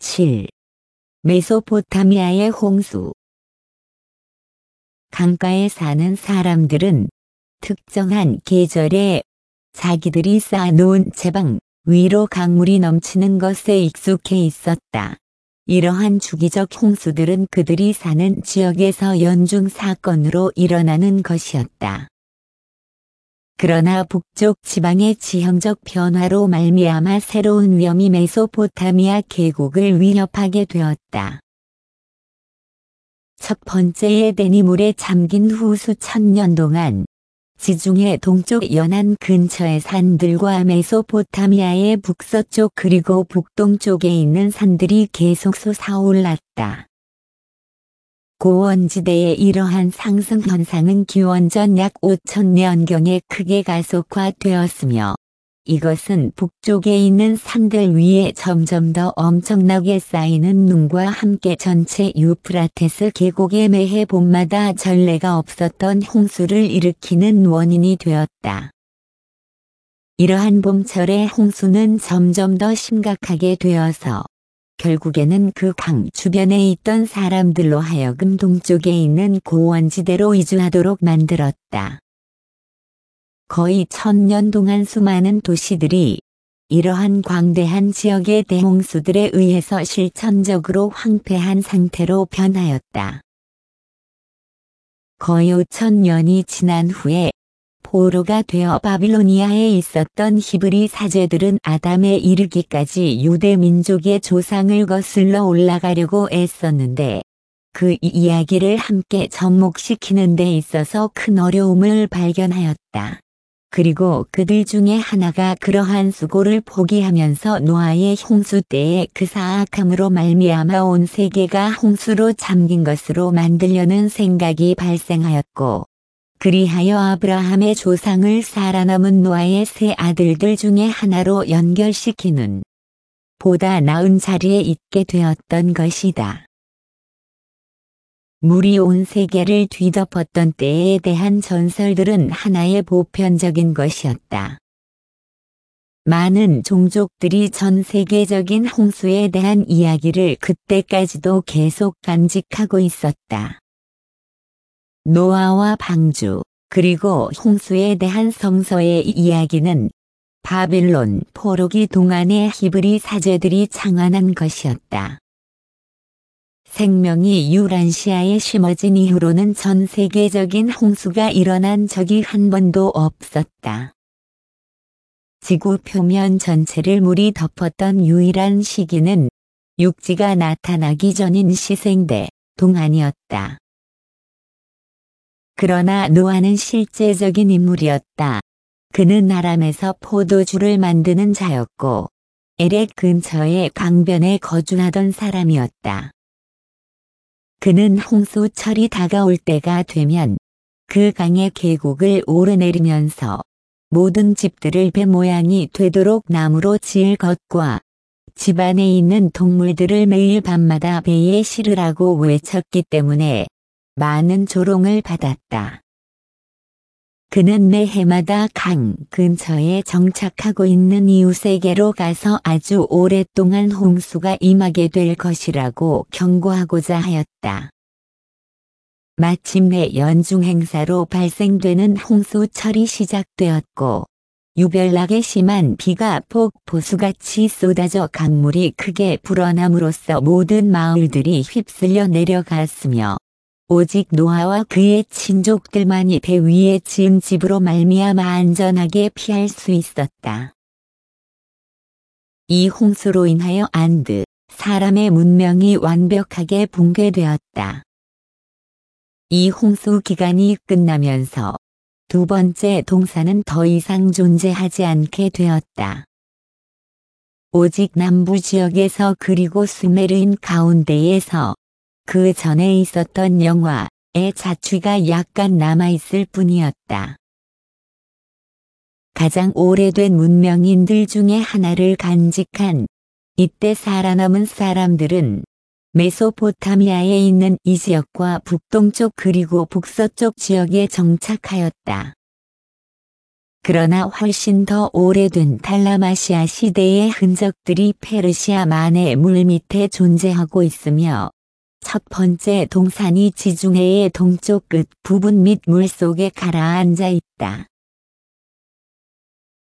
7. 메소포타미아의 홍수. 강가에 사는 사람들은 특정한 계절에 자기들이 쌓아놓은 제방 위로 강물이 넘치는 것에 익숙해 있었다. 이러한 주기적 홍수들은 그들이 사는 지역에서 연중 사건으로 일어나는 것이었다. 그러나 북쪽 지방의 지형적 변화로 말미암아 새로운 위험이 메소포타미아 계곡을 위협하게 되었다. 첫 번째 에덴이 물에 잠긴 후 수천 년 동안 지중해 동쪽 연안 근처의 산들과 메소포타미아의 북서쪽 그리고 북동쪽에 있는 산들이 계속 솟아올랐다. 고원지대의 이러한 상승 현상은 기원전 약 5,000년경에 크게 가속화되었으며 이것은 북쪽에 있는 산들 위에 점점 더 엄청나게 쌓이는 눈과 함께 전체 유프라테스 계곡에 매해 봄마다 전례가 없었던 홍수를 일으키는 원인이 되었다. 이러한 봄철의 홍수는 점점 더 심각하게 되어서 결국에는 그 강 주변에 있던 사람들로 하여금 동쪽에 있는 고원지대로 이주하도록 만들었다. 거의 1000년 동안 수많은 도시들이 이러한 광대한 지역의 대홍수들에 의해서 실천적으로 황폐한 상태로 변하였다. 거의 5000년이 지난 후에 포로가 되어 바빌로니아에 있었던 히브리 사제들은 아담에 이르기까지 유대 민족의 조상을 거슬러 올라가려고 애썼는데 그 이야기를 함께 접목시키는 데 있어서 큰 어려움을 발견하였다. 그리고 그들 중에 하나가 그러한 수고를 포기하면서 노아의 홍수 때에 그 사악함으로 말미암아 온 세계가 홍수로 잠긴 것으로 만들려는 생각이 발생하였고 그리하여 아브라함의 조상을 살아남은 노아의 세 아들들 중에 하나로 연결시키는 보다 나은 자리에 있게 되었던 것이다. 물이 온 세계를 뒤덮었던 때에 대한 전설들은 하나의 보편적인 것이었다. 많은 종족들이 전 세계적인 홍수에 대한 이야기를 그때까지도 계속 간직하고 있었다. 노아와 방주, 그리고 홍수에 대한 성서의 이야기는 바빌론 포로기 동안의 히브리 사제들이 창안한 것이었다. 생명이 유란시아에 심어진 이후로는 전 세계적인 홍수가 일어난 적이 한 번도 없었다. 지구 표면 전체를 물이 덮었던 유일한 시기는 육지가 나타나기 전인 시생대 동안이었다. 그러나 노아는 실제적인 인물이었다. 그는 아람에서 포도주를 만드는 자였고 에렉 근처의 강변에 거주하던 사람이었다. 그는 홍수철이 다가올 때가 되면 그 강의 계곡을 오르내리면서 모든 집들을 배 모양이 되도록 나무로 지을 것과 집 안에 있는 동물들을 매일 밤마다 배에 실으라고 외쳤기 때문에 많은 조롱을 받았다. 그는 매 해마다 강 근처에 정착하고 있는 이웃에게로 가서 아주 오랫동안 홍수가 임하게 될 것이라고 경고하고자 하였다. 마침내 연중 행사로 발생되는 홍수철이 시작되었고 유별나게 심한 비가 폭포수같이 쏟아져 강물이 크게 불어남으로써 모든 마을들이 휩쓸려 내려갔으며 오직 노아와 그의 친족들만이 배 위에 지은 집으로 말미암아 안전하게 피할 수 있었다. 이 홍수로 인하여 안드, 사람의 문명이 완벽하게 붕괴되었다. 이 홍수 기간이 끝나면서 두 번째 동사는 더 이상 존재하지 않게 되었다. 오직 남부 지역에서 그리고 수메르인 가운데에서 그 전에 있었던 영화의 자취가 약간 남아있을 뿐이었다. 가장 오래된 문명인들 중에 하나를 간직한 이때 살아남은 사람들은 메소포타미아에 있는 이 지역과 북동쪽 그리고 북서쪽 지역에 정착하였다. 그러나 훨씬 더 오래된 달라마시아 시대의 흔적들이 페르시아만의 물밑에 존재하고 있으며 첫 번째 동산이 지중해의 동쪽 끝 부분 및 물속에 가라앉아 있다.